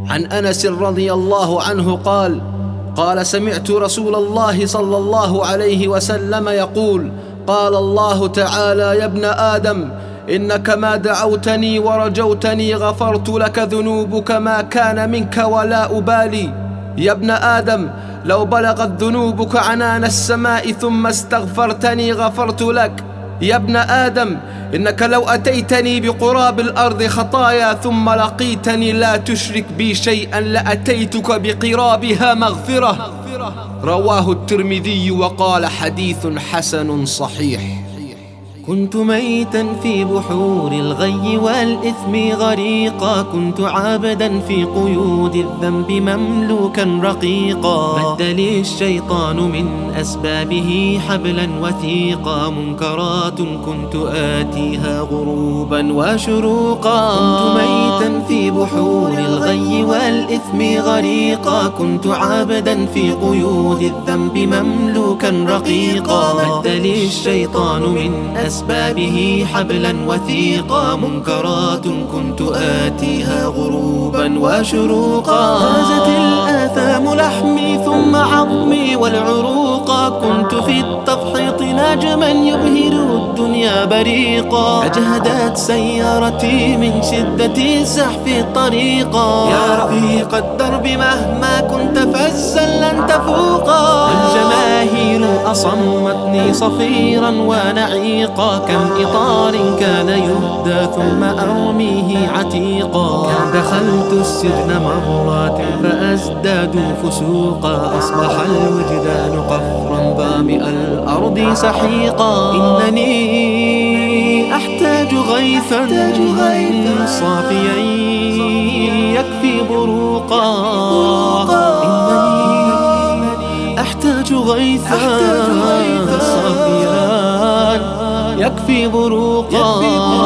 عن أنس رضي الله عنه قال سمعت رسول الله صلى الله عليه وسلم يقول: قال الله تعالى: يا ابن آدم، إنك ما دعوتني ورجوتني غفرت لك ذنوبك ما كان منك ولا أبالي. يا ابن آدم، لو بلغت ذنوبك عنان السماء ثم استغفرتني غفرت لك. يا ابن آدم، إنك لو أتيتني بقراب الأرض خطايا ثم لقيتني لا تشرك بي شيئا لأتيتك بقرابها مغفرة. رواه الترمذي وقال: حديث حسن صحيح. كنت ميتا في بحور الغي والإثم غريقا، كنت عابدا في قيود الذنب مملوكا رقيقا، مد لي الشيطان من أسبابه حبلا وثيقا، منكرات كنت آتيها غروبا وشروقا. كنت ميتا في بحور الغي والإثم غريقا، كنت عابدا في قيود الذنب مملوكا رقيقا، مد لي الشيطان من أسبابه حبلا وثيقا، منكرات كنت آتيها غروبا وشروقا. غازت الآثام لحمي ثم عظمي والعروقا، كنت في التفحيط نجما يبهر الدنيا بريقا، أجهدت سيارتي من شدة الزحف طريقا. يا رفيق الدرب مهما كنت فزا لن تفوقا، الجماهير أصمتني صفيرا ونعيقا، كم إطار كان يهدى ثم أرميه عتيقا، كم دخلت السجن مرات فأزداد فسوقا، أصبح الوجدان قفرا ظامئ الأرض سحيقا. إنني أحتاج غيثا صافيا يكفي بروقا، إنني أحتاج غيثا صافيا يكفي بروقا.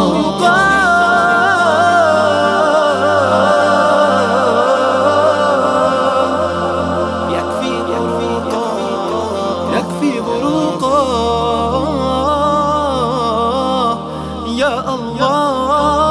يكفي بروقا يا الله.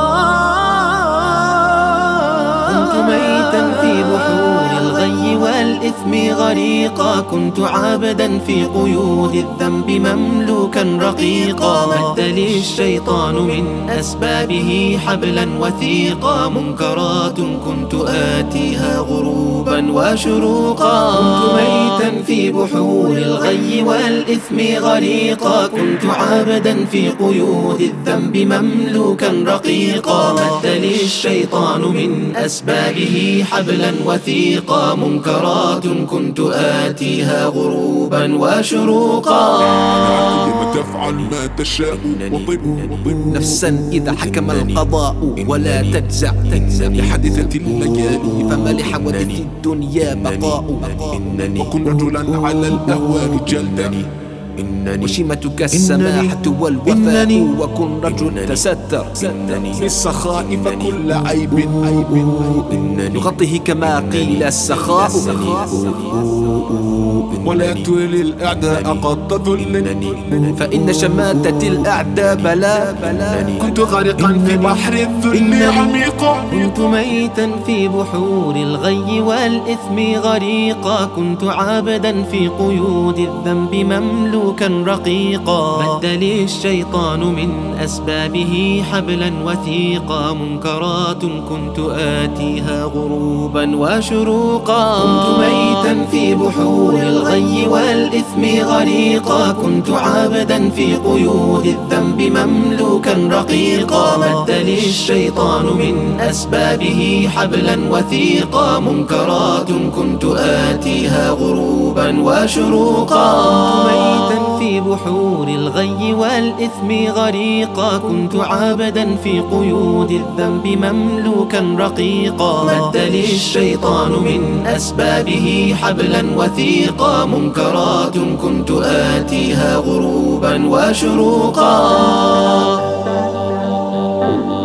كنت ميتا في بحور الغي والإثم غريقا، كنت عابدا في قيود الذنب مملوكا رقيقا، مد لي الشيطان من أسبابه حبلا وثيقا، منكرات كنت آتيها غروبا وشروقا. كنت ميتا في بحور الغي والإثم غريقا، كنت عابدا في قيود الذنب مملوكا رقيقا، مد لي الشيطان من أسبابه حبلا وثيقا، منكرات كنت آتيها غروبا وشروقا. تفعل ما تشاء وطب نفسا إذا حكم القضاء ولا تجزع لحادثة الليالي، فما لحوادث الدنيا بقاء. وكن رجلا على الأهوال جلدا، وشيمتك السماحة والوفاء، وكن رجل تستر بالسخاء فكل عيب يغطيه كما قيل السخاء. ولا تولي الأعداء قد تذلني، فإن شماتة الأعداء بلاء. كنت غارقا في بحر الذل عميقا، كنت ميتا في بحور الغي والإثم غريقا، كنت عابدا في قيود الذنب مملوكا رقيقا، مد لي الشيطان من أسبابه حبلا وثيقا، منكرات كنت آتيها غروبا وشروقا. كنت ميتا في بحور الغي والإثم غريقا، كنت عابدا في قيود الذنب مملوكا رقيقا، مد لي الشيطان من أسبابه حبلا وثيقا، منكرات كنت آتيها غروبا وشروقا. كنت ميتا في بحور الغي والإثم غريقا، كنت عابدا في قيود الذنب مملوكا رقيقا، مد لي الشيطان من أسبابه حبلا وثيقا، منكرات كنت آتيها غروبا وشروقا.